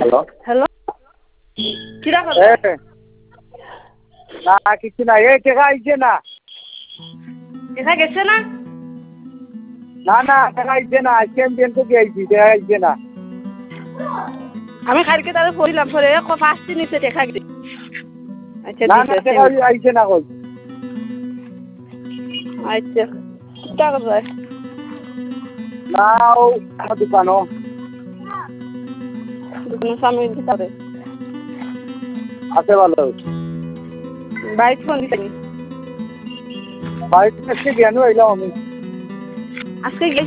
hello hello কিরা এ করবা না কিছু না এই টাকা আইছে না দেখা গেছে না না না টাকা আইছে না আজকে আমি ব্যাংক থেকে আইছি টাকা আইছে না আমি কালকে তাদের পড়িলাম পরে পাঁচটি নিচে দেখা গেছে আচ্ছা না না দিছে টাকা আইছে না কই আচ্ছা কিটা করবা না ও দোকানো দোকানের সামনে দিতে হবে আছে ভালো বাইক ফোন দিতে বাড়িতে এসে জ্ঞান হইলাম আমি আজকে